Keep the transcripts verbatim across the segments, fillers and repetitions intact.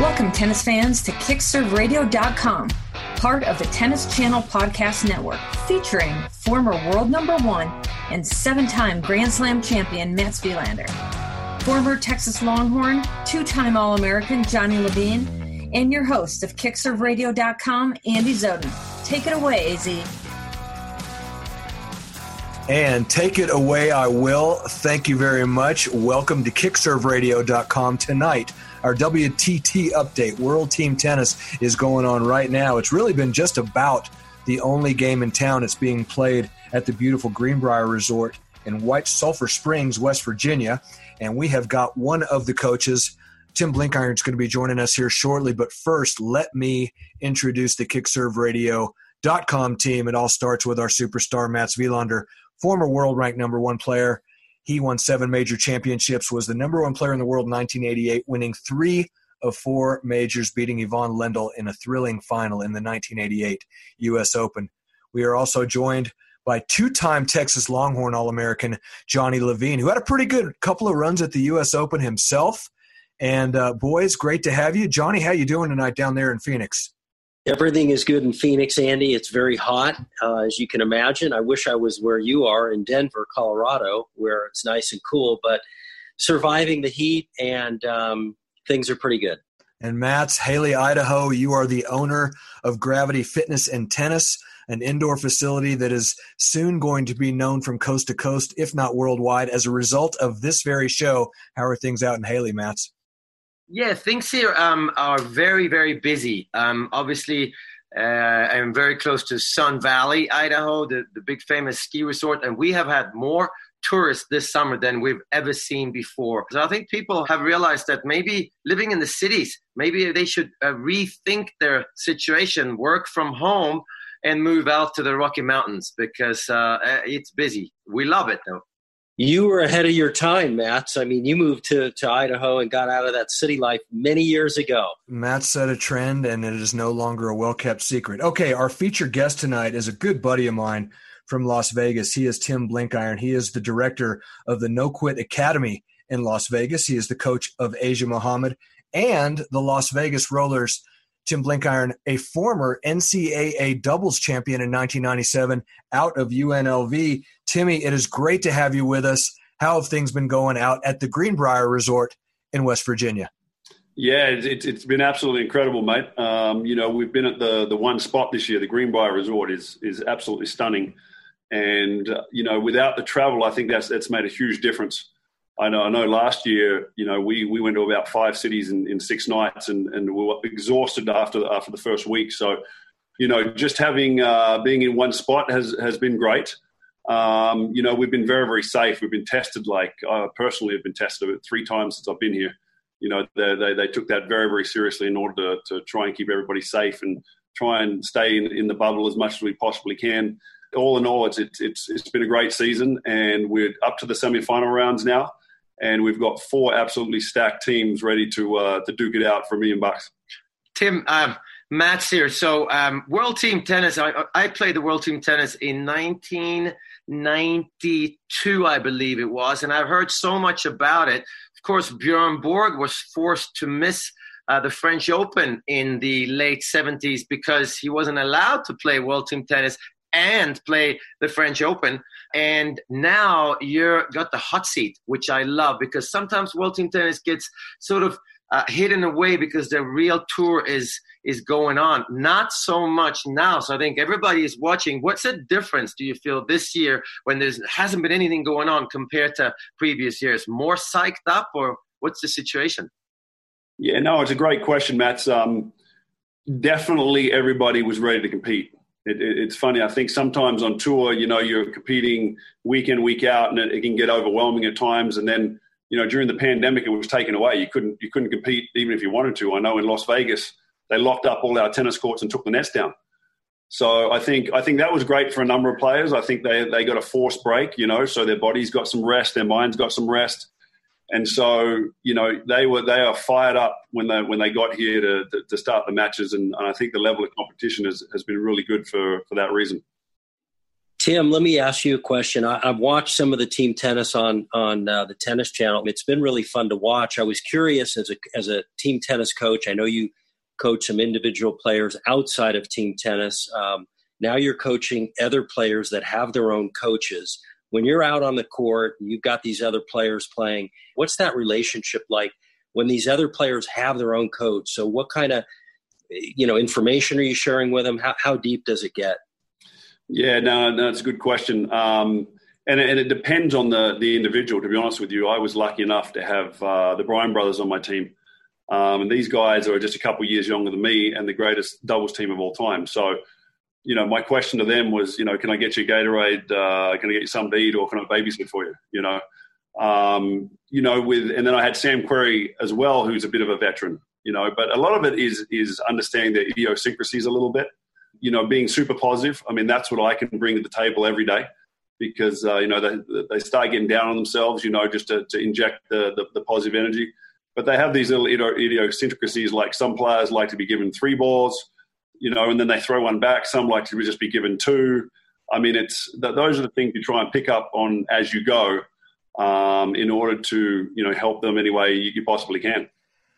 Welcome, tennis fans, to kick serve radio dot com, part of the Tennis Channel Podcast Network, featuring former world number one and seven-time Grand Slam champion Mats Wilander, former Texas Longhorn, two-time All-American Johnny Levine, and your host of kick serve radio dot com, Andy Zoden. Take it away, A Z. And take it away I will. Thank you very much. Welcome to kick serve radio dot com tonight. Our W T T update, World Team Tennis, is going on right now. It's really been just about the only game in town. It's being played at the beautiful Greenbrier Resort in White Sulphur Springs, West Virginia. And we have got one of the coaches. Tim Blinkiron is going to be joining us here shortly. But first, let me introduce the kick serve radio dot com team. It all starts with our superstar, Mats Wilander, former world-ranked number one player. He won seven major championships, was the number one player in the world in nineteen eighty-eight, winning three of four majors, beating Yvonne Lendl in a thrilling final in the nineteen eighty-eight U S Open. We are also joined by two-time Texas Longhorn All-American Johnny Levine, who had a pretty good couple of runs at the U S Open himself. And, uh, boys, great to have you. Johnny, how you doing tonight down there in Phoenix? Everything is good in Phoenix, Andy. It's very hot, uh, as you can imagine. I wish I was where you are in Denver, Colorado, where it's nice and cool, but surviving the heat, and um, things are pretty good. And Mats, Haley, Idaho, you are the owner of Gravity Fitness and Tennis, an indoor facility that is soon going to be known from coast to coast, if not worldwide, as a result of this very show. How are things out in Haley, Mats? Yeah, things here um, are very, very busy. Um, obviously, uh, I'm very close to Sun Valley, Idaho, the, the big famous ski resort, and we have had more tourists this summer than we've ever seen before. So I think people have realized that maybe living in the cities, maybe they should uh, rethink their situation, work from home, and move out to the Rocky Mountains because uh, it's busy. We love it, though. You were ahead of your time, Mats. I mean, you moved to, to Idaho and got out of that city life many years ago. Matt set a trend, and it is no longer a well-kept secret. Okay, our featured guest tonight is a good buddy of mine from Las Vegas. He is Tim Blinkiron. He is the director of the No Quit Academy in Las Vegas. He is the coach of Asia Muhammad and the Las Vegas Rollers. Tim Blinkiron, a former N C double A doubles champion in nineteen ninety-seven out of U N L V. Timmy, it is great to have you with us. How have things been going out at the Greenbrier Resort in West Virginia? Yeah, it's it's been absolutely incredible, mate. Um, you know, we've been at the the one spot this year. The Greenbrier Resort is is absolutely stunning, and uh, you know, without the travel, I think that's that's made a huge difference. I know, I know last year, you know, we, we went to about five cities in, in six nights and, and we were exhausted after the, after the first week. So, you know, just having, uh, being in one spot has, has been great. Um, you know, we've been very, very safe. We've been tested, like, I personally have been tested three times since I've been here. You know, they, they, they took that very, very seriously in order to, to try and keep everybody safe and try and stay in, in the bubble as much as we possibly can. All in all, it's, it's, it's, it's been a great season, and we're up to the semifinal rounds now. And we've got four absolutely stacked teams ready to uh, to duke it out for a million bucks. Tim, um, Matt's here. So um, World Team Tennis, I, I played the World Team Tennis in nineteen ninety-two, I believe it was. And I've heard so much about it. Of course, Björn Borg was forced to miss uh, the French Open in the late seventies because he wasn't allowed to play World Team Tennis and play the French Open. And now you're got the hot seat, which I love, because sometimes World Team Tennis gets sort of uh, hidden away because the real tour is is going on. Not so much now. So I think everybody is watching. What's the difference, do you feel, this year when there hasn't been anything going on compared to previous years? More psyched up, or what's the situation? Yeah, no, it's a great question, Matt. Um, definitely everybody was ready to compete. It, it, it's funny. I think sometimes on tour, you know, you're competing week in, week out, and it, it can get overwhelming at times. And then, you know, during the pandemic, it was taken away. You couldn't you couldn't compete even if you wanted to. I know in Las Vegas, they locked up all our tennis courts and took the nets down. So I think I think that was great for a number of players. I think they they got a forced break, you know, so their bodies got some rest, their minds got some rest. And so, you know, they were they are fired up when they when they got here to to, to start the matches, and, and I think the level of competition has, has been really good for, for that reason. Tim, let me ask you a question. I, I've watched some of the team tennis on on uh, the Tennis Channel. It's been really fun to watch. I was curious as a as a team tennis coach. I know you coach some individual players outside of team tennis. Um, now you're coaching other players that have their own coaches. When you're out on the court, you've got these other players playing. What's that relationship like when these other players have their own coach? So what kind of you know information are you sharing with them? How how deep does it get? Yeah, no, no, it's a good question. Um, and, and it depends on the, the individual, to be honest with you. I was lucky enough to have uh, the Bryan brothers on my team. Um, and these guys are just a couple of years younger than me and the greatest doubles team of all time. So, you know, my question to them was, you know, can I get you a Gatorade? Uh, can I get you something to eat, or can I babysit for you? You know, um, you know, with, and then I had Sam Querrey as well, who's a bit of a veteran, you know, but a lot of it is, is understanding their idiosyncrasies a little bit. You know, being super positive. I mean, that's what I can bring to the table every day because, uh, you know, they, they start getting down on themselves, you know, just to, to inject the, the, the positive energy. But they have these little idiosyncrasies, like some players like to be given three balls, you know, and then they throw one back. Some like to just be given two. I mean, it's those are the things you try and pick up on as you go um, in order to, you know, help them any way you, you possibly can.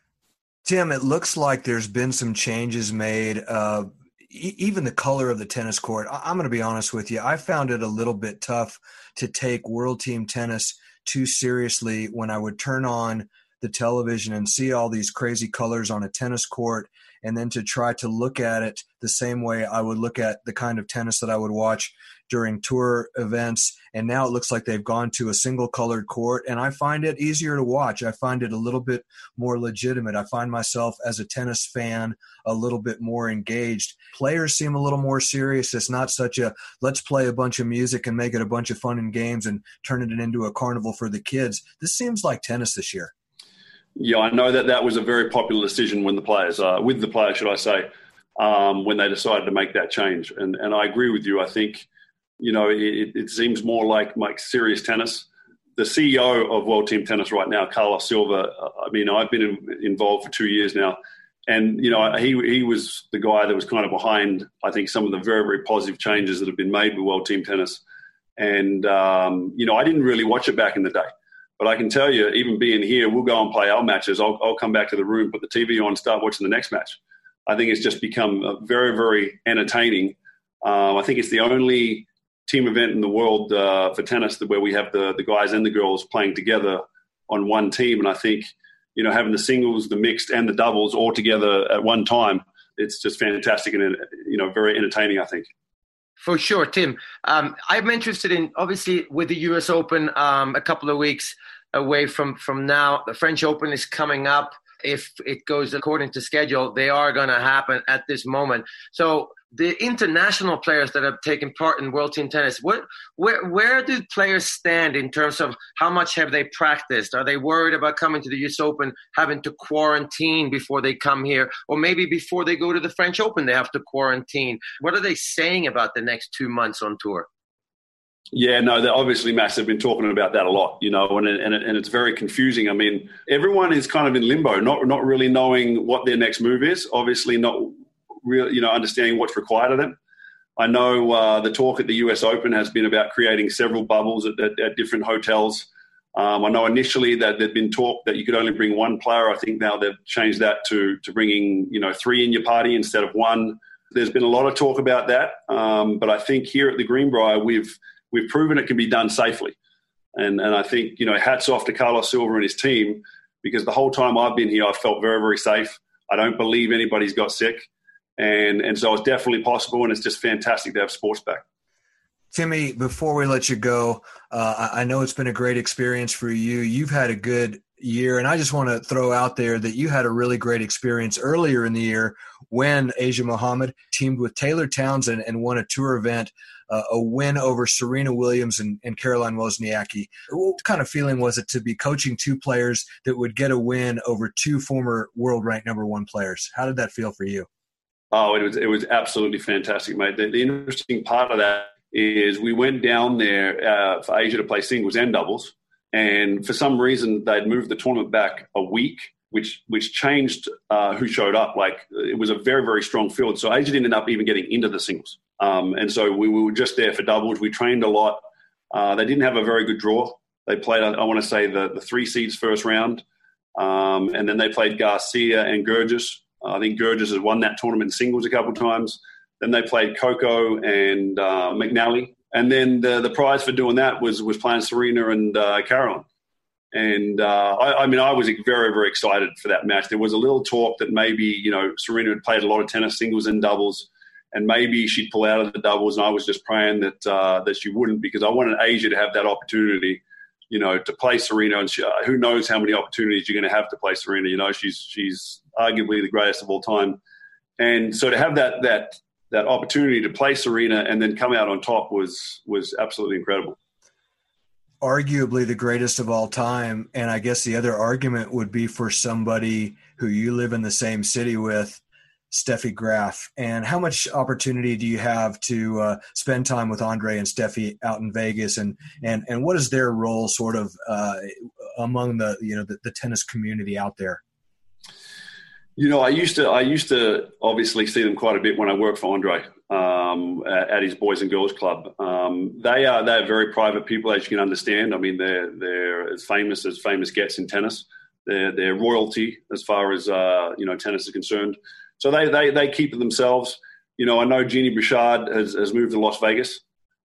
Tim, it looks like there's been some changes made uh even the color of the tennis court. I'm going to be honest with you. I found it a little bit tough to take World Team Tennis too seriously when I would turn on the television and see all these crazy colors on a tennis court, and then to try to look at it the same way I would look at the kind of tennis that I would watch during tour events. And now it looks like they've gone to a single colored court, and I find it easier to watch. I find it a little bit more legitimate. I find myself as a tennis fan a little bit more engaged. Players seem a little more serious. It's not such a let's play a bunch of music and make it a bunch of fun and games and turn it into a carnival for the kids. This seems like tennis this year. Yeah, I know that that was a very popular decision when the players, uh, with the players, should I say, um, when they decided to make that change. And and I agree with you. I think, you know, it, it seems more like, like serious tennis. The C E O of World Team Tennis right now, Carlos Silva, I mean, I've been in, involved for two years now. And, you know, he he was the guy that was kind of behind, I think, some of the very, very positive changes that have been made with World Team Tennis. And, um, you know, I didn't really watch it back in the day. But I can tell you, even being here, we'll go and play our matches. I'll, I'll come back to the room, put the T V on, start watching the next match. I think it's just become very, very entertaining. Um, I think it's the only team event in the world uh, for tennis where we have the, the guys and the girls playing together on one team. And I think, you know, having the singles, the mixed, and the doubles all together at one time, it's just fantastic and, you know, very entertaining, I think. For sure, Tim. Um, I'm interested in, obviously, with the U S Open um, a couple of weeks away from, from now, the French Open is coming up. If it goes according to schedule, they are going to happen at this moment. So the international players that have taken part in World Team Tennis, what, where, where do players stand in terms of how much have they practiced? Are they worried about coming to the U S Open, having to quarantine before they come here? Or maybe before they go to the French Open, they have to quarantine. What are they saying about the next two months on tour? Yeah, no, they're obviously Mass have been talking about that a lot, you know, and and, it, and it's very confusing. I mean, everyone is kind of in limbo, not not really knowing what their next move is, obviously not really, you know, understanding what's required of them. I know uh, the talk at the U S Open has been about creating several bubbles at, at, at different hotels. Um, I know initially that there'd been talk that you could only bring one player. I think now they've changed that to to bringing, you know, three in your party instead of one. There's been a lot of talk about that, um, but I think here at the Greenbrier, we've We've proven it can be done safely. And and I think, you know, hats off to Carlos Silva and his team, because the whole time I've been here, I've felt very, very safe. I don't believe anybody's got sick. And and so it's definitely possible, and it's just fantastic to have sports back. Timmy, before we let you go, uh, I know it's been a great experience for you. You've had a good year, and I just want to throw out there that you had a really great experience earlier in the year when Asia Muhammad teamed with Taylor Townsend and won a tour event, uh, a win over Serena Williams and, and Caroline Wozniacki. What kind of feeling was it to be coaching two players that would get a win over two former world-ranked number one players? How did that feel for you? Oh, it was it was absolutely fantastic, mate. The, the interesting part of that is we went down there uh, for Asia to play singles and doubles, and for some reason they'd moved the tournament back a week which which changed uh, who showed up. Like, it was a very, very strong field. So Asia didn't end up even getting into the singles. Um, and so we, we were just there for doubles. We trained a lot. Uh, they didn't have a very good draw. They played, I, I want to say, the, the three seeds first round. Um, and then they played Garcia and Gurgis. Uh, I think Gurgis has won that tournament in singles a couple of times. Then they played Coco and uh, McNally. And then the, the prize for doing that was was playing Serena and uh, Caroline. And, uh, I, I mean, I was very, very excited for that match. There was a little talk that maybe, you know, Serena had played a lot of tennis, singles and doubles, and maybe she'd pull out of the doubles, and I was just praying that uh, that she wouldn't, because I wanted Asia to have that opportunity, you know, to play Serena. And she, uh, who knows how many opportunities you're going to have to play Serena. You know, she's she's arguably the greatest of all time. And so to have that that that opportunity to play Serena and then come out on top was was absolutely incredible. Arguably the greatest of all time. And I guess the other argument would be for somebody who you live in the same city with, Steffi Graf. And how much opportunity do you have to uh, spend time with Andre and Steffi out in Vegas? And and and what is their role sort of uh, among the, you know, the, the tennis community out there? You know, I used to I used to obviously see them quite a bit when I worked for Andre um, at, at his Boys and Girls Club. Um, they are they're very private people, as you can understand. I mean, they're they're as famous as famous gets in tennis. They're they're royalty as far as uh, you know, tennis is concerned. So they they they keep it themselves. You know, I know Jeannie Bouchard has, has moved to Las Vegas,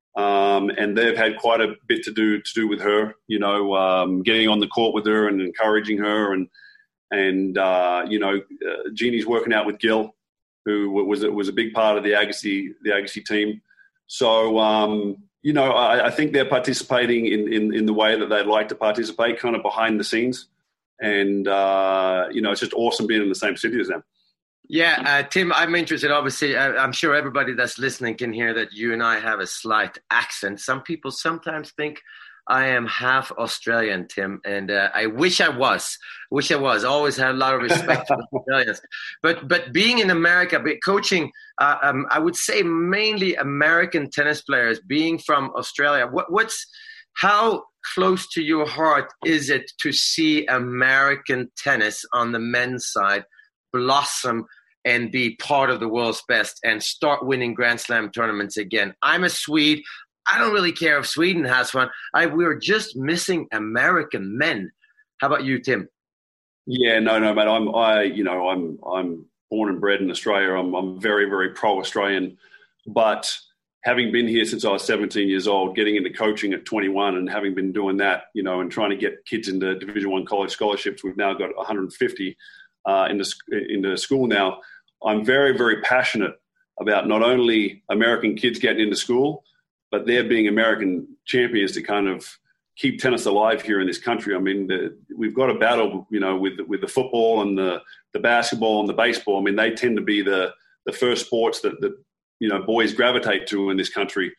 um, and they've had quite a bit to do to do with her. You know, um, getting on the court with her and encouraging her. And And, uh, you know, uh, Jeannie's working out with Gil, who was was a big part of the Agassi, the Agassi team. So, um, you know, I, I think they're participating in, in, in the way that they'd like to participate, kind of behind the scenes. And, uh, you know, it's just awesome being in the same city as them. Yeah, uh, Tim, I'm interested. Obviously, uh, I'm sure everybody that's listening can hear that you and I have a slight accent. Some people sometimes think I am half Australian, Tim, and uh, I wish I was. Wish I was. Always had a lot of respect for Australians. But but being in America, coaching, uh, um, I would say mainly American tennis players. Being from Australia, what, what's how close to your heart is it to see American tennis on the men's side blossom and be part of the world's best and start winning Grand Slam tournaments again? I'm a Swede. I don't really care if Sweden has one. I, we're just missing American men. How about you, Tim? Yeah, no, no, mate. I'm, I, you know, I'm, I'm born and bred in Australia. I'm, I'm very, very pro-Australian. But having been here since I was seventeen years old, getting into coaching at twenty-one, and having been doing that, you know, and trying to get kids into Division One college scholarships, we've now got one hundred fifty uh, into into school now. I'm very, very passionate about not only American kids getting into school, but they're being American champions to kind of keep tennis alive here in this country. I mean, the, we've got a battle, you know, with with the football and the, the basketball and the baseball. I mean, they tend to be the the first sports that, that you know, boys gravitate to in this country.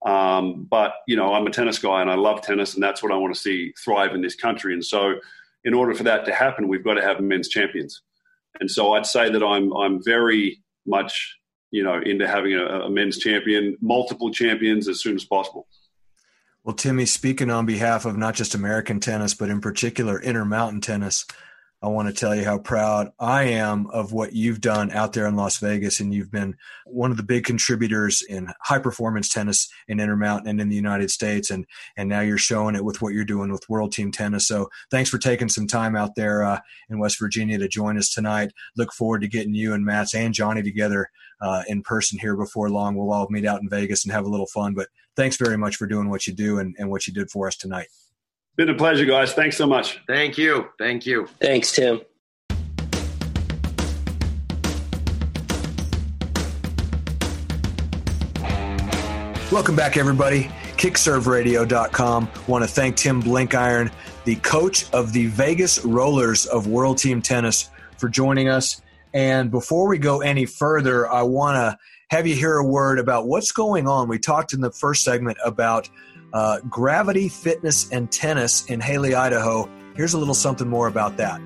Um, but, you know, I'm a tennis guy and I love tennis, and that's what I want to see thrive in this country. And so in order for that to happen, we've got to have men's champions. And so I'd say that I'm I'm very much, you know, into having a, a men's champion, multiple champions as soon as possible. Well, Timmy, speaking on behalf of not just American tennis, but in particular Intermountain tennis, I want to tell you how proud I am of what you've done out there in Las Vegas. And you've been one of the big contributors in high-performance tennis in Intermountain and in the United States. And and now you're showing it with what you're doing with World Team Tennis. So thanks for taking some time out there uh, in West Virginia to join us tonight. Look forward to getting you and Mats and Johnny together uh, in person here before long. We'll all meet out in Vegas and have a little fun. But thanks very much for doing what you do and, and what you did for us tonight. Been a pleasure, guys. Thanks so much. Thank you. Thank you. Thanks, Tim. Welcome back, everybody. kick serve radio dot com. Want to thank Tim Blenkiron, the coach of the Vegas Rollers of World Team Tennis, for joining us. And before we go any further, I want to have you hear a word about what's going on. We talked in the first segment about uh, Gravity Fitness and Tennis in Hailey, Idaho. Here's a little something more about that.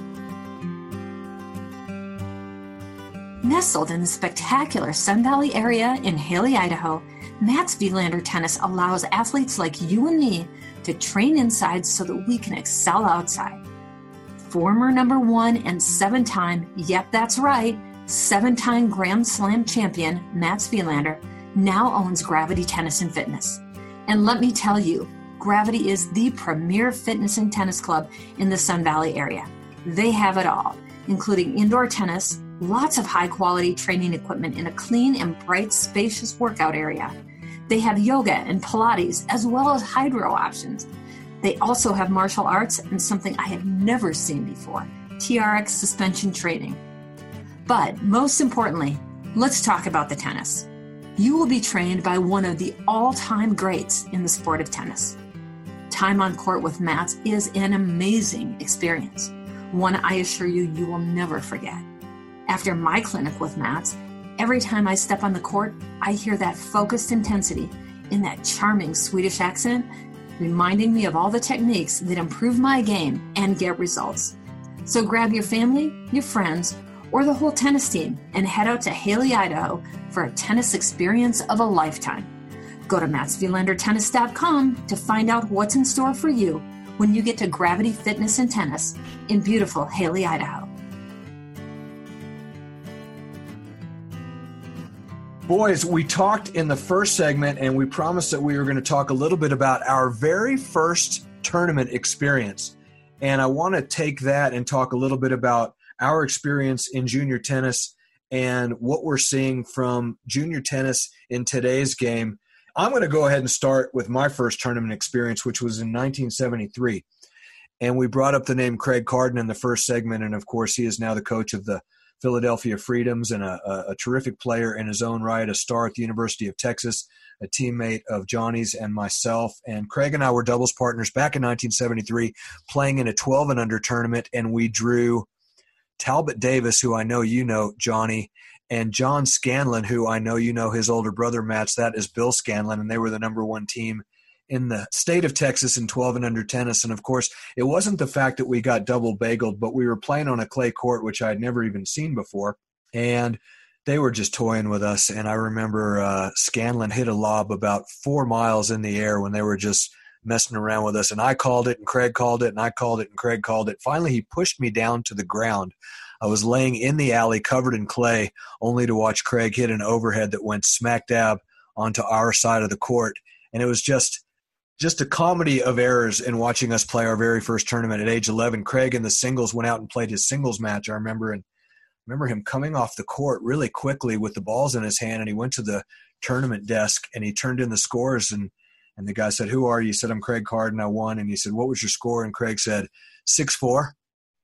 Nestled in the spectacular Sun Valley area in Hailey, Idaho, Mats Wilander Tennis allows athletes like you and me to train inside so that we can excel outside. former number one and seven-time, yep, that's right, seven-time Grand Slam champion Mats Wilander now owns Gravity Tennis and Fitness. And let me tell you, Gravity is the premier fitness and tennis club in the Sun Valley area. They have it all, including indoor tennis, lots of high-quality training equipment in a clean and bright, spacious workout area. They have yoga and Pilates, as well as hydro options. They also have martial arts and something I have never seen before, T R X suspension training. But most importantly, let's talk about the tennis. You will be trained by one of the all-time greats in the sport of tennis. Time on court with Mats is an amazing experience, one I assure you you will never forget. After my clinic with Mats, every time I step on the court, I hear that focused intensity in that charming Swedish accent, reminding me of all the techniques that improve my game and get results. So grab your family, your friends, or the whole tennis team and head out to Haley, Idaho for a tennis experience of a lifetime. Go to mats wilander tennis dot com to find out what's in store for you when you get to Gravity Fitness and Tennis in beautiful Haley, Idaho. Boys, we talked in the first segment and we promised that we were going to talk a little bit about our very first tournament experience. And I want to take that and talk a little bit about our experience in junior tennis and what we're seeing from junior tennis in today's game. I'm going to go ahead and start with my first tournament experience, which was in nineteen seventy-three. And we brought up the name Craig Carden in the first segment. And, of course, he is now the coach of the Philadelphia Freedoms and a, a, a terrific player in his own right, a star at the University of Texas, a teammate of Johnny's and myself. And Craig and I were doubles partners back in nineteen seventy-three playing in a twelve and under tournament, and we drew Talbot Davis, who I know you know, Johnny, and John Scanlon, who I know you know, his older brother, Mats. That is Bill Scanlon, and they were the number one team in the state of Texas in twelve and under tennis. And, of course, it wasn't the fact that we got double bageled, but we were playing on a clay court, which I had never even seen before, and they were just toying with us. And I remember uh, Scanlon hit a lob about four miles in the air when they were just messing around with us. And I called it, and Craig called it, and I called it, and Craig called it. Finally, he pushed me down to the ground. I was laying in the alley covered in clay, only to watch Craig hit an overhead that went smack dab onto our side of the court. And it was just just a comedy of errors in watching us play our very first tournament at age eleven. Craig in the singles went out and played his singles match, I remember, and remember him coming off the court really quickly with the balls in his hand, and he went to the tournament desk and he turned in the scores, and and the guy said, "Who are you?" He said, "I'm Craig Carden, I won." And he said, "What was your score?" And Craig said, six four.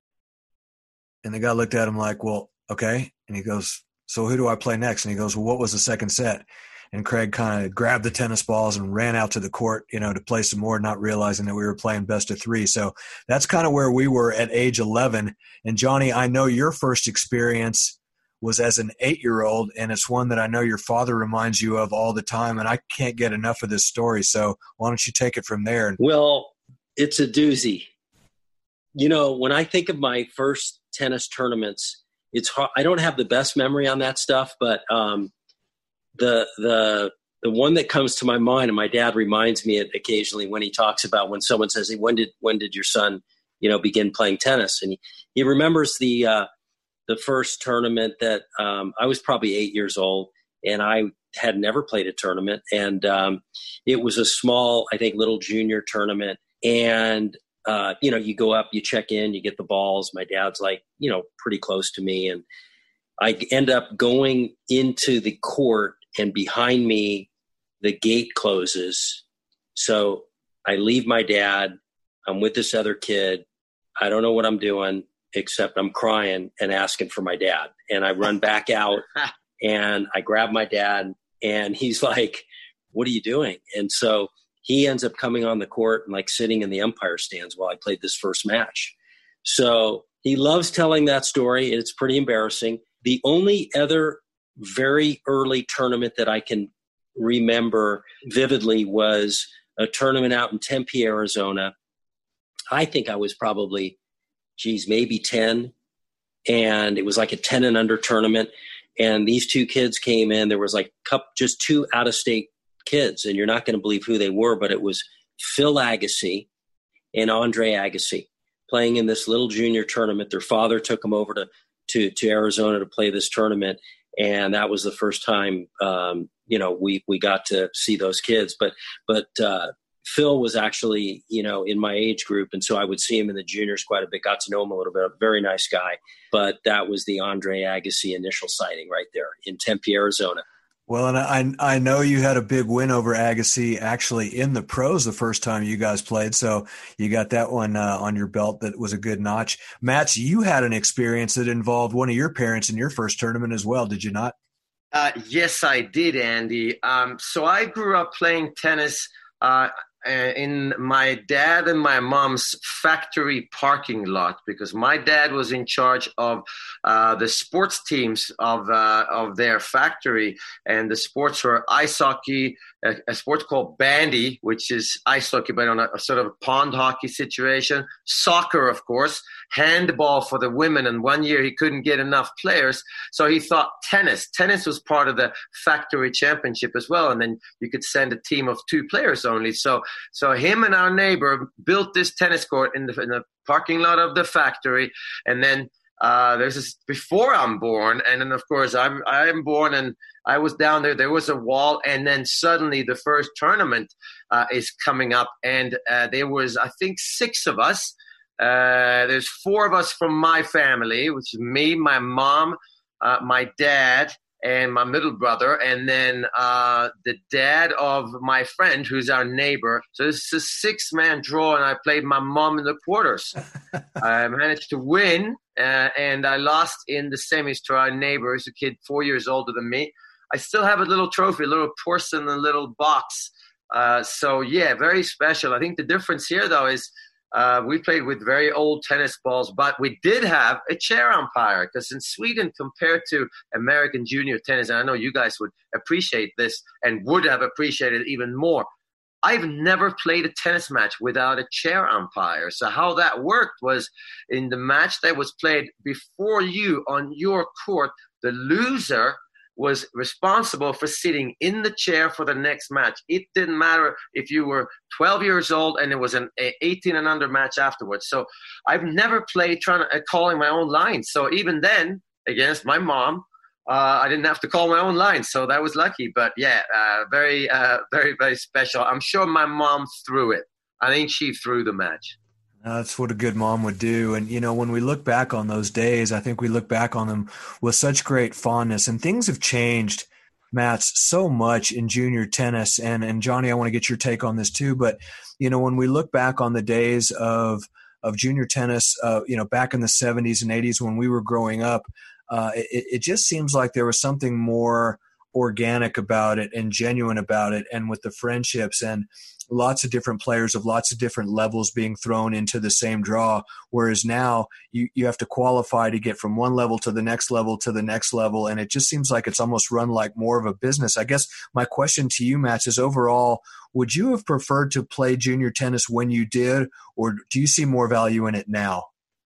And the guy looked at him like, "Well, okay." And he goes, "So who do I play next?" And he goes, "Well, what was the second set?" And Craig kind of grabbed the tennis balls and ran out to the court, you know, to play some more, not realizing that we were playing best of three. So that's kind of where we were at age eleven. And Johnny, I know your first experience was as an eight-year-old, and it's one that I know your father reminds you of all the time, and I can't get enough of this story. So why don't you take it from there? Well, it's a doozy. You know, when I think of my first tennis tournaments, it's hard. I don't have the best memory on that stuff, but um, the the the one that comes to my mind, and my dad reminds me it occasionally when he talks about when someone says, "Hey, when did when did your son, you know, begin playing tennis?" And he, he remembers the uh, the first tournament that um, I was probably eight years old, and I had never played a tournament, and um, it was a small, I think, little junior tournament, and uh, you know, you go up, you check in, you get the balls. My dad's like, you know, pretty close to me, and I end up going into the court, and behind me, the gate closes. So I leave my dad. I'm with this other kid. I don't know what I'm doing, except I'm crying and asking for my dad. And I run back out and I grab my dad, and he's like, "What are you doing?" And so he ends up coming on the court and like sitting in the umpire stands while I played this first match. So he loves telling that story. It's pretty embarrassing. The only other very early tournament that I can remember vividly was a tournament out in Tempe, Arizona. I think I was probably, geez, maybe ten. And it was like a ten and under tournament. And these two kids came in. There was like just two out-of-state kids, and you're not going to believe who they were, but it was Phil Agassi and Andre Agassi. playing in this little junior tournament. Their father took them over to, to, to Arizona to play this tournament. And that was the first time, um, you know, we, we got to see those kids. But, but uh, Phil was actually, you know, in my age group. And so I would see him in the juniors quite a bit, got to know him a little bit. Very nice guy. But that was the Andre Agassi initial sighting right there in Tempe, Arizona. Well, and I I know you had a big win over Agassi actually in the pros the first time you guys played, so you got that one uh, on your belt. That was a good notch. Mats, you had an experience that involved one of your parents in your first tournament as well, did you not? Uh, yes, I did, Andy. Um, so I grew up playing tennis uh, in my dad and my mom's factory parking lot, because my dad was in charge of uh, the sports teams of uh, of their factory, and the sports were ice hockey, a, a sport called bandy, which is ice hockey but on a, a sort of pond hockey situation, soccer, of course, handball for the women, and one year he couldn't get enough players, so he thought tennis. Tennis was part of the factory championship as well, and then you could send a team of two players only. So So him and our neighbor built this tennis court in the, in the parking lot of the factory. And then uh, there's this before I'm born. And then, of course, I'm, I'm born and I was down there. There was a wall. And then suddenly the first tournament uh, is coming up. And uh, there was, I think, six of us. Uh, there's four of us from my family, which is me, my mom, uh, my dad, and my middle brother, and then uh, the dad of my friend, who's our neighbor. So this is a six-man draw, and I played my mom in the quarters. I managed to win, uh, and I lost in the semis to our neighbor, who's a kid four years older than me. I still have a little trophy, a little porcelain, little box. Uh, so, yeah, very special. I think the difference here, though, is Uh, we played with very old tennis balls, but we did have a chair umpire, because in Sweden, compared to American junior tennis, and I know you guys would appreciate this and would have appreciated it even more, I've never played a tennis match without a chair umpire. So how that worked was, in the match that was played before you on your court, the loser was responsible for sitting in the chair for the next match. It didn't matter if you were twelve years old and it was an eighteen and under match afterwards. So I've never played trying to uh, calling my own lines. So even then, against my mom, uh, I didn't have to call my own lines. So that was lucky. But yeah, uh, very, uh, very, very special. I'm sure my mom threw it. I think she threw the match. That's what a good mom would do. And, you know, when we look back on those days, I think we look back on them with such great fondness. And things have changed, Mats, so much in junior tennis. And, and Johnny, I want to get your take on this too. But, you know, when we look back on the days of of junior tennis, uh, you know, back in the seventies and eighties when we were growing up, uh, it, it just seems like there was something more organic about it and genuine about it, and with the friendships and lots of different players of lots of different levels being thrown into the same draw, whereas now you, you have to qualify to get from one level to the next level to the next level, and it just seems like it's almost run like more of a business. I guess my question to you, Mats, is overall, would you have preferred to play junior tennis when you did, or do you see more value in it now?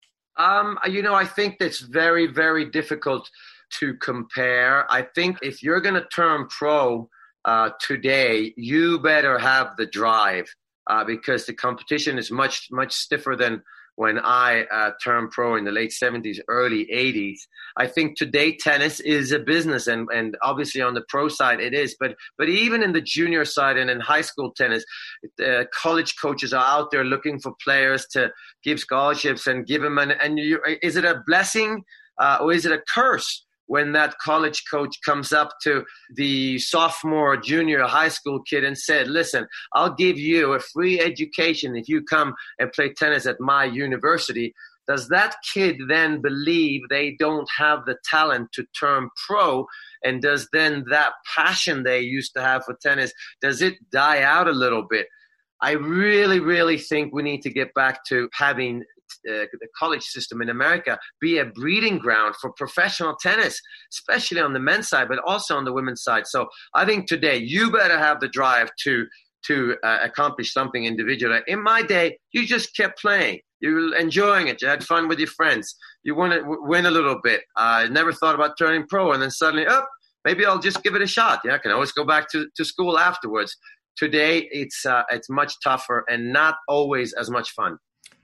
Um, you know, I think that's very, very difficult to compare. I think if you're going to turn pro uh, today, you better have the drive uh, because the competition is much, much stiffer than when I uh, turned pro in the late seventies, early eighties. I think today tennis is a business, and, and obviously on the pro side it is. But but even in the junior side and in high school tennis, uh, college coaches are out there looking for players to give scholarships and give them an. And you, is it a blessing uh, or is it a curse when that college coach comes up to the sophomore, junior, high school kid and said, listen, I'll give you a free education if you come and play tennis at my university? Does that kid then believe they don't have the talent to turn pro? And does then that passion they used to have for tennis, does it die out a little bit? I really, really think we need to get back to having Uh, the college system in America be a breeding ground for professional tennis, especially on the men's side, but also on the women's side. So I think today you better have the drive to to uh, accomplish something individually. In my day, you just kept playing. You were enjoying it. You had fun with your friends. You want to w- win a little bit. I uh, never thought about turning pro, and then suddenly, oh, maybe I'll just give it a shot. Yeah, I can always go back to, to school afterwards. Today, it's uh, it's much tougher and not always as much fun.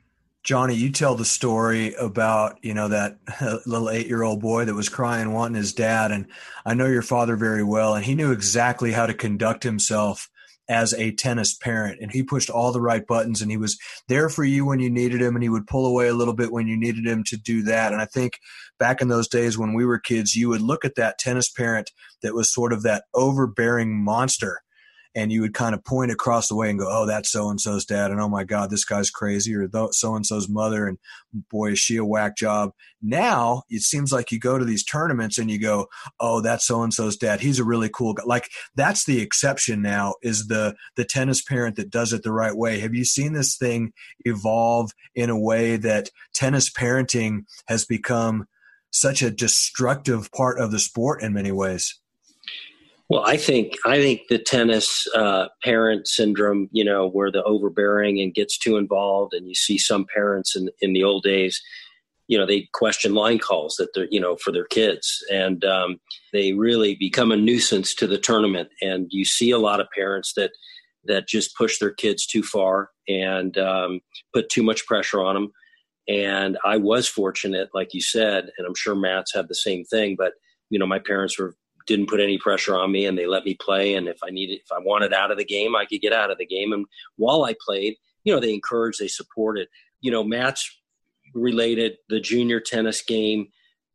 Johnny, you tell the story about, you know, that little eight-year-old boy that was crying, wanting his dad. And I know your father very well, and he knew exactly how to conduct himself as a tennis parent. And he pushed all the right buttons, and he was there for you when you needed him, and he would pull away a little bit when you needed him to do that. And I think back in those days when we were kids, you would look at that tennis parent that was sort of that overbearing monster, and you would kind of point across the way and go, oh, that's so-and-so's dad. And oh my God, this guy's crazy. Or so-and-so's mother. And boy, is she a whack job. Now it seems like you go to these tournaments and you go, oh, that's so-and-so's dad. He's a really cool guy. Like that's the exception now, is the, the tennis parent that does it the right way. Have you seen this thing evolve in a way that tennis parenting has become such a destructive part of the sport in many ways? Well, I think I think the tennis uh, parent syndrome, you know, where the overbearing and gets too involved, and you see some parents in, in the old days, you know, they question line calls that they're, you know, for their kids, and um, they really become a nuisance to the tournament. And you see a lot of parents that that just push their kids too far and um, put too much pressure on them. And I was fortunate, like you said, and I'm sure Matt's had the same thing. But you know, my parents were. Didn't put any pressure on me, and they let me play. And if I needed, if I wanted out of the game, I could get out of the game. And while I played, you know, they encouraged, they supported. You know, Matt's related the junior tennis game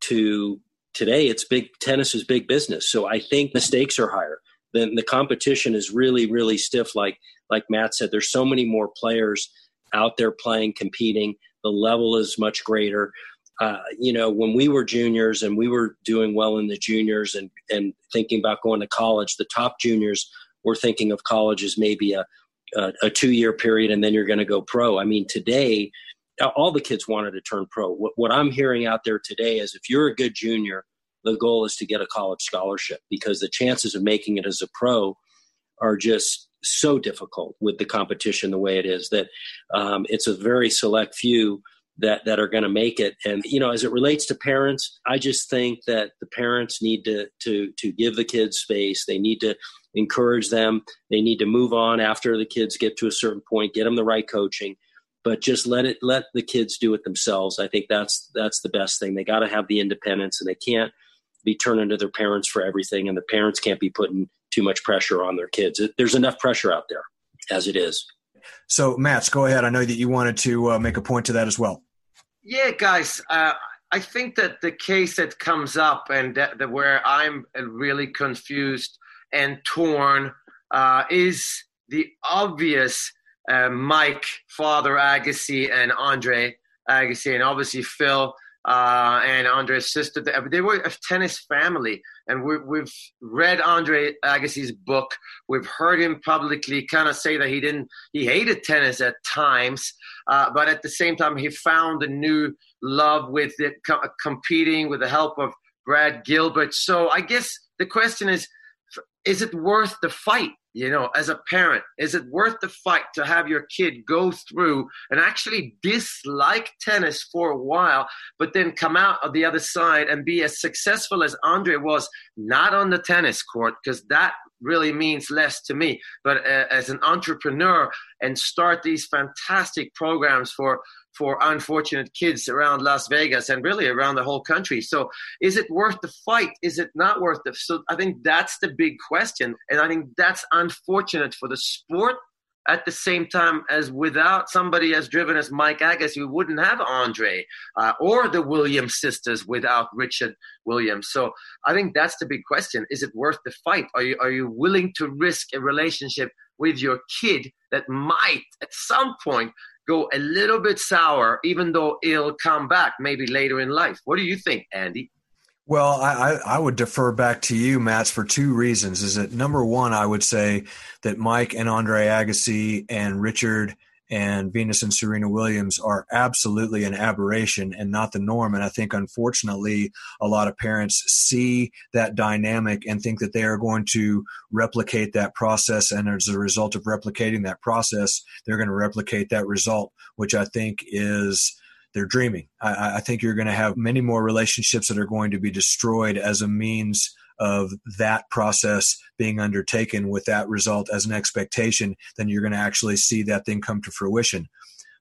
to today. It's big tennis is big business, so I think the stakes are higher. Then the competition is really, really stiff. Like like Matt said, there's so many more players out there playing, competing. The level is much greater. Uh, you know, when we were juniors and we were doing well in the juniors and, and thinking about going to college, the top juniors were thinking of college as maybe a, a, a two-year period and then you're going to go pro. I mean, today, all the kids wanted to turn pro. What, what I'm hearing out there today is if you're a good junior, the goal is to get a college scholarship, because the chances of making it as a pro are just so difficult with the competition the way it is, that um, it's a very select few that that are going to make it. And, you know, as it relates to parents, I just think that the parents need to to to give the kids space. They need to encourage them. They need to move on after the kids get to a certain point, get them the right coaching, but just let it let the kids do it themselves. I think that's that's the best thing. They got to have the independence, and they can't be turning to their parents for everything, and the parents can't be putting too much pressure on their kids. There's enough pressure out there as it is. So, Mats, go ahead. I know that you wanted to uh, make a point to that as well. Yeah, guys, uh, I think that the case that comes up and that, that where I'm really confused and torn uh, is the obvious uh, Mike, Father Agassi, and Andre Agassi, and obviously Phil uh, and Andre's sister. They were a tennis family, and we, we've read Andre Agassi's book. We've heard him publicly kind of say that he didn't, he hated tennis at times, uh, but at the same time, he found a new love with it, co- competing with the help of Brad Gilbert. So I guess the question is, is it worth the fight? You know, as a parent, is it worth the fight to have your kid go through and actually dislike tennis for a while, but then come out of the other side and be as successful as Andre was, not on the tennis court, because that really means less to me, but uh, as an entrepreneur, and start these fantastic programs for for unfortunate kids around Las Vegas and really around the whole country. So is it worth the fight? Is it not worth it? So I think that's the big question. And I think that's unfortunate for the sport. At the same time, as without somebody as driven as Mike Agassi, we wouldn't have Andre uh, or the Williams sisters without Richard Williams. So I think that's the big question. Is it worth the fight? Are you, are you willing to risk a relationship with your kid that might at some point go a little bit sour, even though it'll come back maybe later in life? What do you think, Andy? Well, I, I would defer back to you, Mats, for two reasons. Is that number one, I would say that Mike and Andre Agassi and Richard and Venus and Serena Williams are absolutely an aberration and not the norm. And I think, unfortunately, a lot of parents see that dynamic and think that they are going to replicate that process. And as a result of replicating that process, they're going to replicate that result, which I think is they're dreaming. I, I think you're going to have many more relationships that are going to be destroyed as a means of that process being undertaken with that result as an expectation than you're going to actually see that thing come to fruition.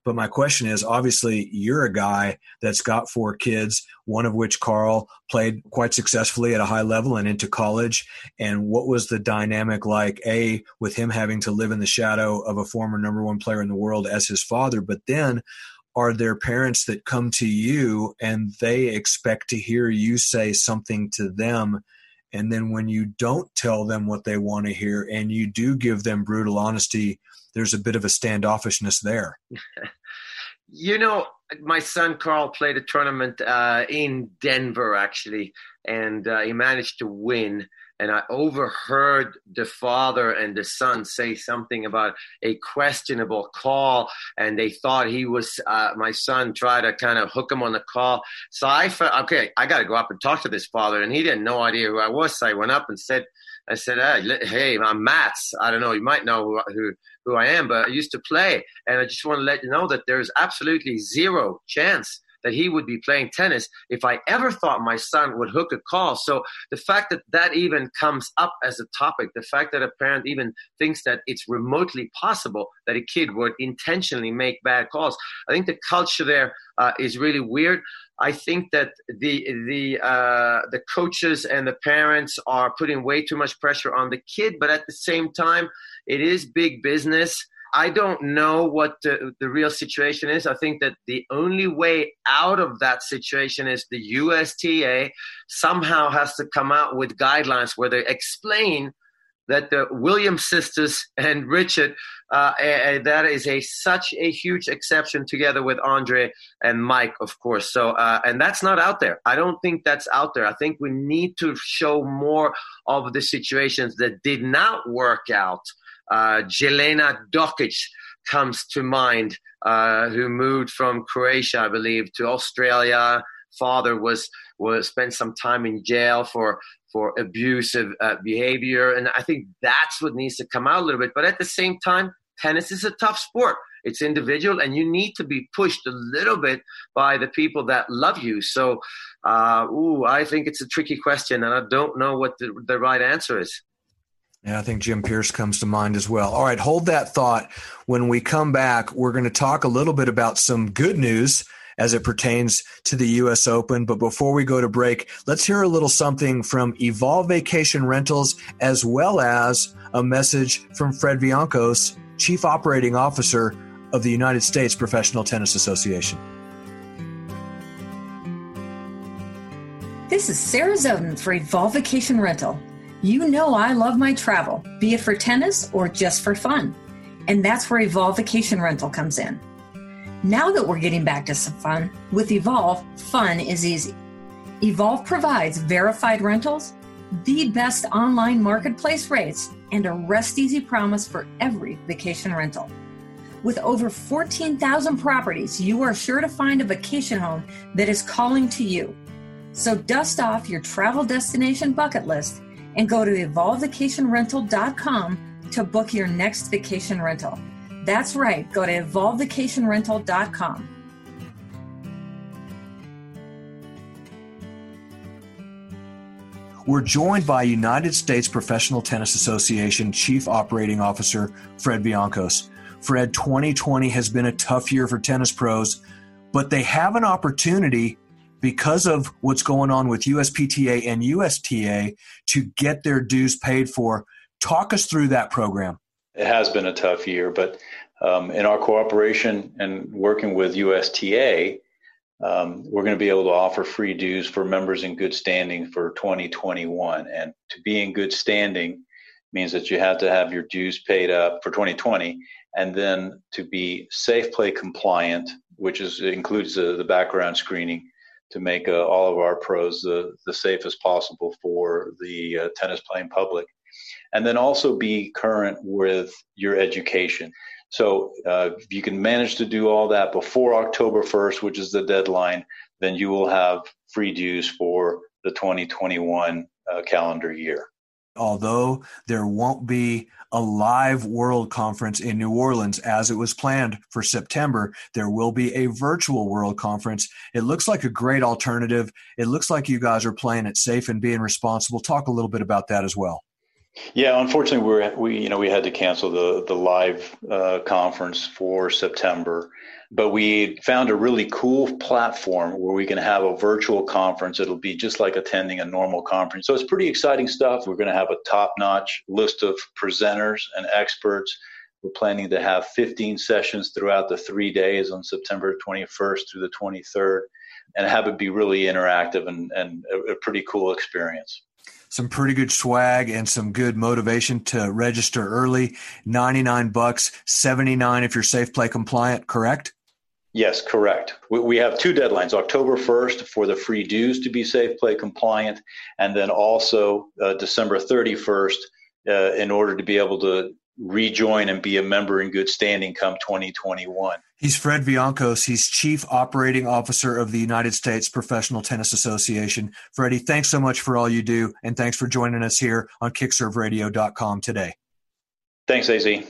But my question is, obviously, you're a guy that's got four kids, one of which Carl played quite successfully at a high level and into college. And what was the dynamic like, A, with him having to live in the shadow of a former number one player in the world as his father? But then are there parents that come to you and they expect to hear you say something to them? And then when you don't tell them what they want to hear and you do give them brutal honesty, there's a bit of a standoffishness there. You know, my son Carl played a tournament uh, in Denver, actually, and uh, he managed to win. And I overheard the father and the son say something about a questionable call, and they thought he was, uh, my son tried to kind of hook him on the call. So I felt, okay, I got to go up and talk to this father. And he didn't no idea who I was. So I went up and said, I said, hey, hey I'm Mats. I don't know, you might know who, who, who I am, but I used to play. And I just want to let you know that there's absolutely zero chance that he would be playing tennis if I ever thought my son would hook a call. So the fact that that even comes up as a topic, the fact that a parent even thinks that it's remotely possible that a kid would intentionally make bad calls, I think the culture there uh, is really weird. I think that the the uh, the coaches and the parents are putting way too much pressure on the kid, but at the same time, it is big business. I don't know what the, the real situation is. I think that the only way out of that situation is the U S T A somehow has to come out with guidelines where they explain that the Williams sisters and Richard, uh, uh, that is a such a huge exception together with Andre and Mike, of course. So, uh, and that's not out there. I don't think that's out there. I think we need to show more of the situations that did not work out. Uh, Jelena Dokic comes to mind, uh, who moved from Croatia, I believe, to Australia. Father was was spent some time in jail for for abusive uh, behavior, and I think that's what needs to come out a little bit. But at the same time, tennis is a tough sport. It's individual, and you need to be pushed a little bit by the people that love you. So, uh, ooh, I think it's a tricky question, and I don't know what the, the right answer is. Yeah, I think Jim Pierce comes to mind as well. All right, hold that thought. When we come back, we're going to talk a little bit about some good news as it pertains to the U S Open. But before we go to break, let's hear a little something from Evolve Vacation Rentals, as well as a message from Fred Viancos, Chief Operating Officer of the United States Professional Tennis Association. This is Sarah Zoden for Evolve Vacation Rental. You know I love my travel, be it for tennis or just for fun. And that's where Evolve Vacation Rental comes in. Now that we're getting back to some fun, with Evolve, fun is easy. Evolve provides verified rentals, the best online marketplace rates, and a rest-easy promise for every vacation rental. With over fourteen thousand properties, you are sure to find a vacation home that is calling to you. So dust off your travel destination bucket list and go to evolve vacation rental dot com to book your next vacation rental. That's right, go to evolve vacation rental dot com. We're joined by United States Professional Tennis Association Chief Operating Officer Fred Viancos. Fred, twenty twenty has been a tough year for tennis pros, but they have an opportunity because of what's going on with U S P T A and U S T A to get their dues paid for. Talk us through that program. It has been a tough year, but um, in our cooperation and working with U S T A, um, we're going to be able to offer free dues for members in good standing for twenty twenty-one. And to be in good standing means that you have to have your dues paid up for twenty twenty, and then to be Safe Play compliant, which is includes uh, the background screening, to make uh, all of our pros the, the safest possible for the uh, tennis playing public. And then also be current with your education. So uh, if you can manage to do all that before October first, which is the deadline, then you will have free dues for the twenty twenty-one uh, calendar year. Although there won't be a live World Conference in New Orleans as it was planned for September, there will be a virtual World Conference. It looks like a great alternative. It looks like you guys are playing it safe and being responsible. Talk a little bit about that as well. Yeah, unfortunately, we're, we you know we had to cancel the the live uh, conference for September, but we found a really cool platform where we can have a virtual conference. It'll be just like attending a normal conference, so it's pretty exciting stuff. We're going to have a top-notch list of presenters and experts. We're planning to have fifteen sessions throughout the three days on September twenty-first through the twenty-third, and have it be really interactive and, and a, a pretty cool experience. Some pretty good swag and some good motivation to register early. ninety-nine bucks, seventy-nine if you're Safe Play compliant, correct? Yes, correct. We, we have two deadlines, October first for the free dues to be Safe Play compliant, and then also uh, December thirty-first uh, in order to be able to rejoin and be a member in good standing come twenty twenty-one. He's Fred Viancos. He's Chief Operating Officer of the United States Professional Tennis Association. Freddie, thanks so much for all you do, and thanks for joining us here on kick serve radio dot com today. Thanks, A Z.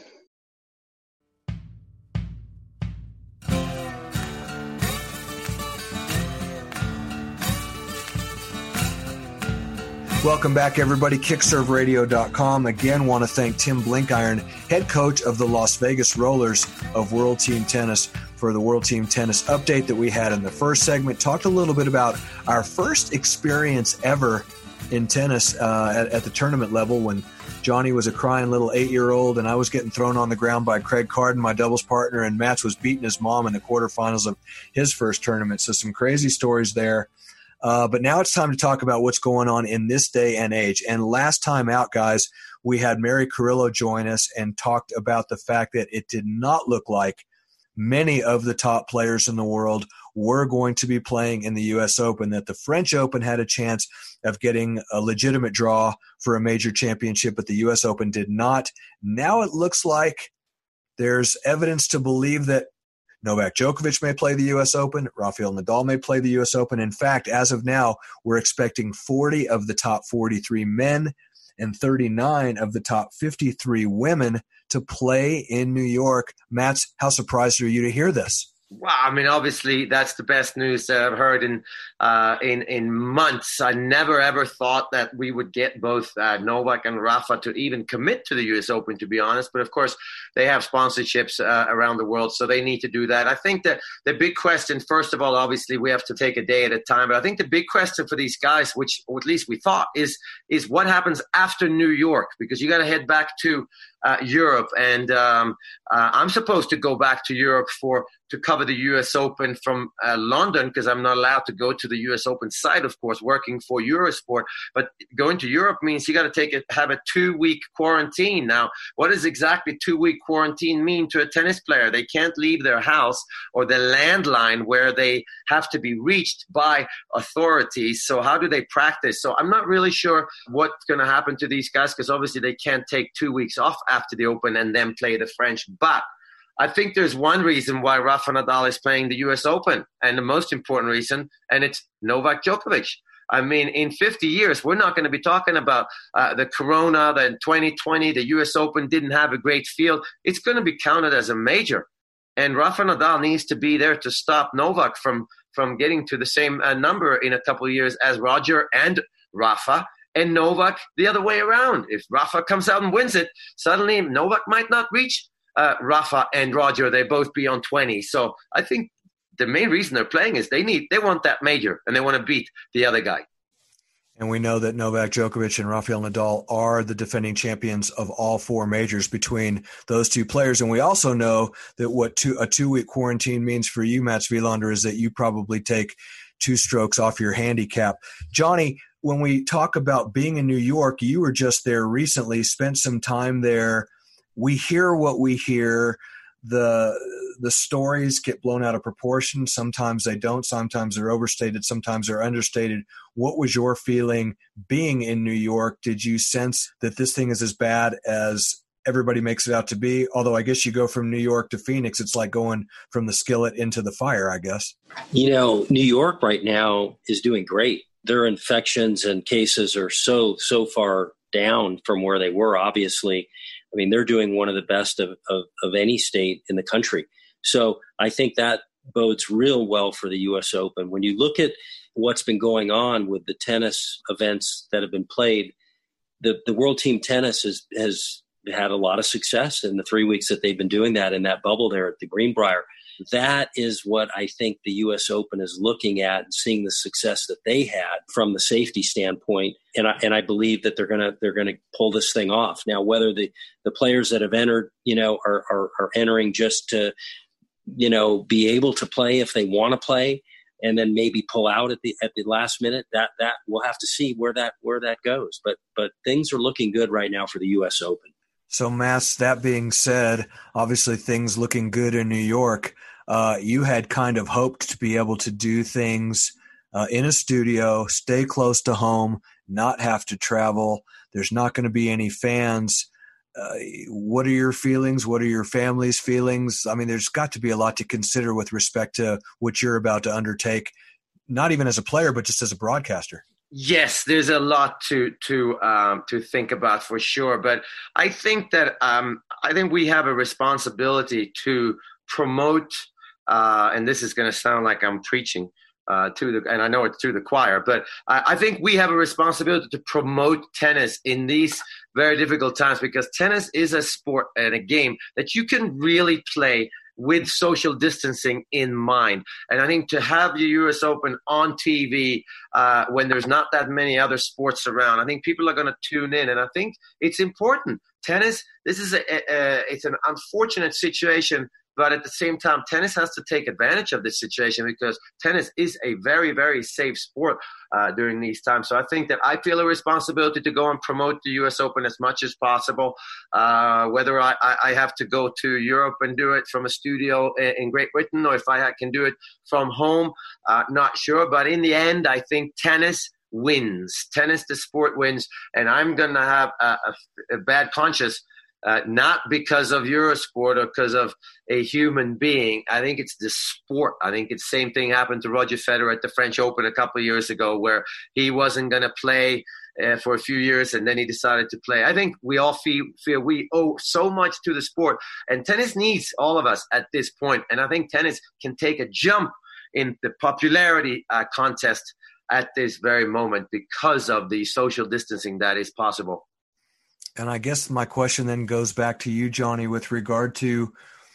Welcome back, everybody. kick serve radio dot com. Again, want to thank Tim Blinkiron, head coach of the Las Vegas Rollers of World Team Tennis, for the World Team Tennis update that we had in the first segment. Talked a little bit about our first experience ever in tennis uh, at, at the tournament level when Johnny was a crying little eight-year-old and I was getting thrown on the ground by Craig Carden, my doubles partner, and Mats was beating his mom in the quarterfinals of his first tournament. So some crazy stories there. Uh, but now it's time to talk about what's going on in this day and age. And last time out, guys, we had Mary Carrillo join us and talked about the fact that it did not look like many of the top players in the world were going to be playing in the U S Open, that the French Open had a chance of getting a legitimate draw for a major championship, but the U S Open did not. Now it looks like there's evidence to believe that Novak Djokovic may play the U S Open. Rafael Nadal may play the U S Open. In fact, as of now, we're expecting forty of the top forty-three men and thirty-nine of the top fifty-three women to play in New York. Mats, how surprised are you to hear this? Wow, I mean, obviously that's the best news that I've heard in uh, in in months. I never ever thought that we would get both uh, Novak and Rafa to even commit to the U S Open, to be honest. But of course, they have sponsorships uh, around the world, so they need to do that. I think that the big question, first of all, obviously we have to take a day at a time. But I think the big question for these guys, which or at least we thought, is is what happens after New York, because you got to head back to uh, Europe, and um, uh, I'm supposed to go back to Europe for. to cover the U S Open from uh, London, because I'm not allowed to go to the U S Open site, of course, working for Eurosport. But going to Europe means you got to take it, have a two-week quarantine. Now, what does exactly two-week quarantine mean to a tennis player? They can't leave their house or the landline where they have to be reached by authorities. So how do they practice? So I'm not really sure what's going to happen to these guys, because obviously they can't take two weeks off after the Open and then play the French. But I think there's one reason why Rafa Nadal is playing the U S Open, and the most important reason, and it's Novak Djokovic. I mean, in fifty years, we're not going to be talking about uh, the Corona, the twenty twenty, the U S Open didn't have a great field. It's going to be counted as a major. And Rafa Nadal needs to be there to stop Novak from, from getting to the same uh, number in a couple of years as Roger and Rafa. And Novak the other way around. If Rafa comes out and wins it, suddenly Novak might not reach Uh, Rafa and Roger. They both be on twenty. So I think the main reason they're playing is they need they want that major and they want to beat the other guy. And we know that Novak Djokovic and Rafael Nadal are the defending champions of all four majors between those two players. And we also know that what two, a two-week quarantine means for you, Mats Wilander, is that you probably take two strokes off your handicap. Johnny, when we talk about being in New York, you were just there recently, spent some time there. We hear what we hear. The the stories get blown out of proportion. Sometimes they don't. Sometimes they're overstated. Sometimes they're understated. What was your feeling being in New York? Did you sense that this thing is as bad as everybody makes it out to be? Although I guess you go from New York to Phoenix, it's like going from the skillet into the fire, I guess. You know, New York right now is doing great. Their infections and cases are so, so far down from where they were, obviously. I mean, they're doing one of the best of, of, of any state in the country. So I think that bodes real well for the U S Open. When you look at what's been going on with the tennis events that have been played, the, the World Team Tennis has, has had a lot of success in the three weeks that they've been doing that in that bubble there at the Greenbrier. That is what I think the U S Open is looking at and seeing the success that they had from the safety standpoint. And I, and I believe that they're going to, they're going to pull this thing off. Now, whether the, the players that have entered, you know, are, are, are entering just to, you know, be able to play if they want to play and then maybe pull out at the, at the last minute, that, that we'll have to see where that, where that goes. But, but things are looking good right now for the U S Open. So, Mats, that being said, obviously things looking good in New York. Uh, you had kind of hoped to be able to do things uh, in a studio, stay close to home, not have to travel. There's not going to be any fans. Uh, what are your feelings? What are your family's feelings? I mean, there's got to be a lot to consider with respect to what you're about to undertake, not even as a player, but just as a broadcaster. Yes, there's a lot to to um, to think about for sure. But I think that um, I think we have a responsibility to promote. Uh, and this is going to sound like I'm preaching uh, to the, and I know it's to the choir, but I, I think we have a responsibility to promote tennis in these very difficult times, because tennis is a sport and a game that you can really play with social distancing in mind. And I think to have the U S Open on T V uh, when there's not that many other sports around, I think people are going to tune in. And I think it's important. Tennis, this is a, a, it's an unfortunate situation, but at the same time, tennis has to take advantage of this situation, because tennis is a very, very safe sport uh, during these times. So I think that I feel a responsibility to go and promote the U S Open as much as possible. Uh, whether I, I have to go to Europe and do it from a studio in Great Britain, or if I can do it from home, uh, not sure. But in the end, I think tennis wins. Tennis, the sport, wins. And I'm going to have a, a, a bad conscience. Uh, not because of Eurosport or because of a human being. I think it's the sport. I think it's the same thing happened to Roger Federer at the French Open a couple of years ago, where he wasn't going to play uh, for a few years and then he decided to play. I think we all feel, feel we owe so much to the sport, and tennis needs all of us at this point. And I think tennis can take a jump in the popularity uh, contest at this very moment because of the social distancing that is possible. And I guess my question then goes back to you, Johnny, with regard to,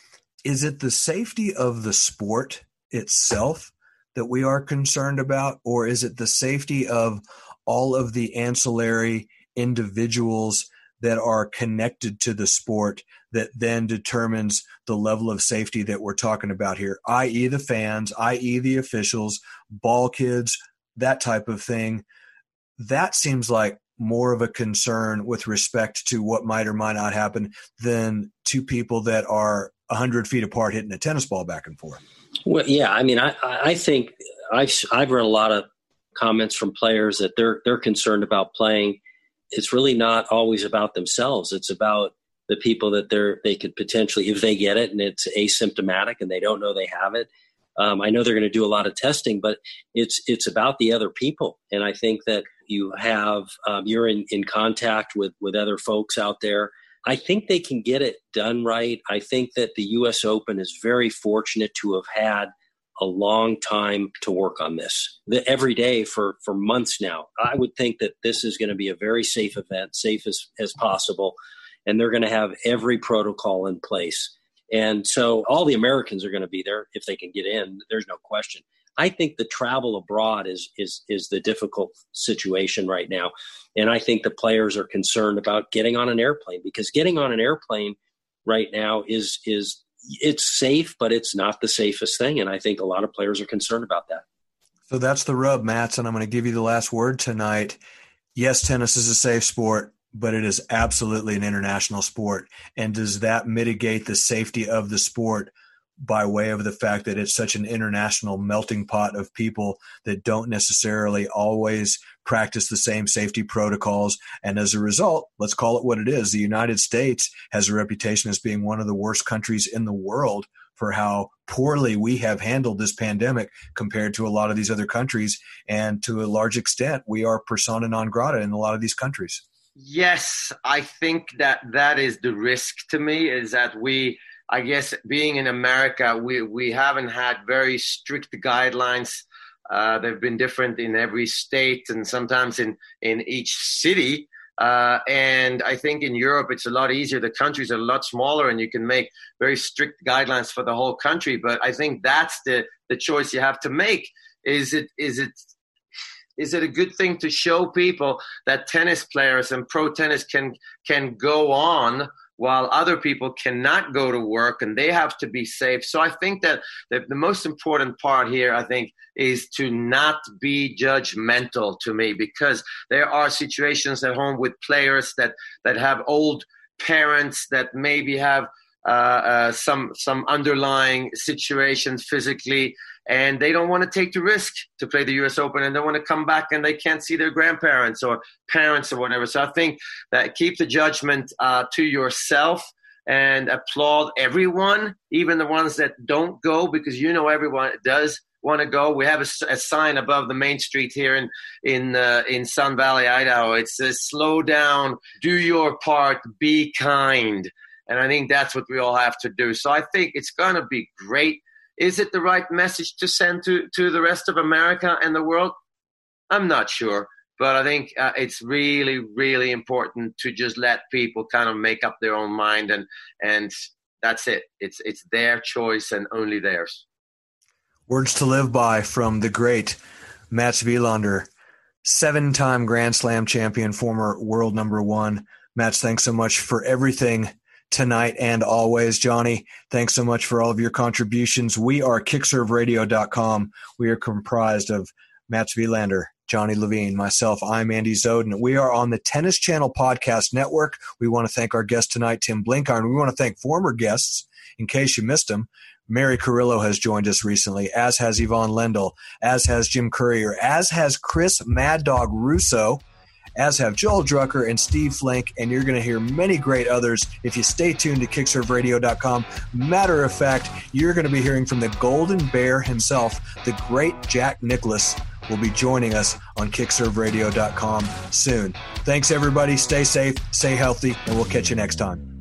is it the safety of the sport itself that we are concerned about, or is it the safety of all of the ancillary individuals that are connected to the sport that then determines the level of safety that we're talking about here, that is the fans, that is the officials, ball kids, that type of thing? That seems like more of a concern with respect to what might or might not happen than two people that are one hundred feet apart hitting a tennis ball back and forth. Well, yeah, I mean, I, I think I've, I've read a lot of comments from players that they're, they're concerned about playing. It's really not always about themselves. It's about the people that they're, they could potentially, if they get it and it's asymptomatic and they don't know they have it. Um, I know they're going to do a lot of testing, but it's it's about the other people. And I think that you have um, you're in, in contact with, with other folks out there. I think they can get it done right. I think that the U S Open is very fortunate to have had a long time to work on this. The, every day for, for months now. I would think that this is going to be a very safe event, safe as, as possible, and they're going to have every protocol in place. And so all the Americans are going to be there if they can get in. There's no question. I think the travel abroad is is is the difficult situation right now. And I think the players are concerned about getting on an airplane, because getting on an airplane right now is is it's safe, but it's not the safest thing. And I think a lot of players are concerned about that. So that's the rub, Mats, and I'm going to give you the last word tonight. Yes, tennis is a safe sport, but it is absolutely an international sport. And does that mitigate the safety of the sport by way of the fact that it's such an international melting pot of people that don't necessarily always practice the same safety protocols? And as a result, let's call it what it is. The United States has a reputation as being one of the worst countries in the world for how poorly we have handled this pandemic compared to a lot of these other countries. And to a large extent, we are persona non grata in a lot of these countries. Yes, I think that that is the risk to me, is that we, I guess, being in America, we, we haven't had very strict guidelines. Uh, they've been different in every state and sometimes in, in each city. Uh, and I think in Europe, it's a lot easier. The countries are a lot smaller and you can make very strict guidelines for the whole country. But I think that's the, the choice you have to make. Is it, is it, is it a good thing to show people that tennis players and pro tennis can, can go on while other people cannot go to work and they have to be safe? So I think that the, the most important part here, I think, is to not be judgmental to me, because there are situations at home with players that, that have old parents that maybe have uh, uh, some some underlying situations physically, and they don't want to take the risk to play the U S Open, and they want to come back and they can't see their grandparents or parents or whatever. So I think that keep the judgment uh, to yourself and applaud everyone, even the ones that don't go, because you know everyone does want to go. We have a, a sign above the main street here in in uh, in Sun Valley, Idaho. It says, "Slow down, do your part, be kind." And I think that's what we all have to do. So I think it's going to be great. Is it the right message to send to, to the rest of America and the world? I'm not sure. But I think uh, it's really, really important to just let people kind of make up their own mind. And, and that's it. It's, it's their choice and only theirs. Words to live by from the great Mats Wilander, seven-time Grand Slam champion, former world number one. Mats, thanks so much for everything tonight and always. Johnny, thanks so much for all of your contributions. We are kick serve radio dot com. We are comprised of Mats Wilander, Johnny Levine, myself. I'm Andy Zoden. We are on the Tennis Channel Podcast Network. We want to thank our guest tonight, Tim Blinkarn. We want to thank former guests, in case you missed them. Mary Carrillo has joined us recently, as has Yvonne Lendl, as has Jim Courier, as has Chris Mad Dog Russo, as have Joel Drucker and Steve Flink, and you're going to hear many great others if you stay tuned to kick serve radio dot com. Matter of fact, you're going to be hearing from the Golden Bear himself, the great Jack Nicklaus, will be joining us on kick serve radio dot com soon. Thanks, everybody. Stay safe, stay healthy, and we'll catch you next time.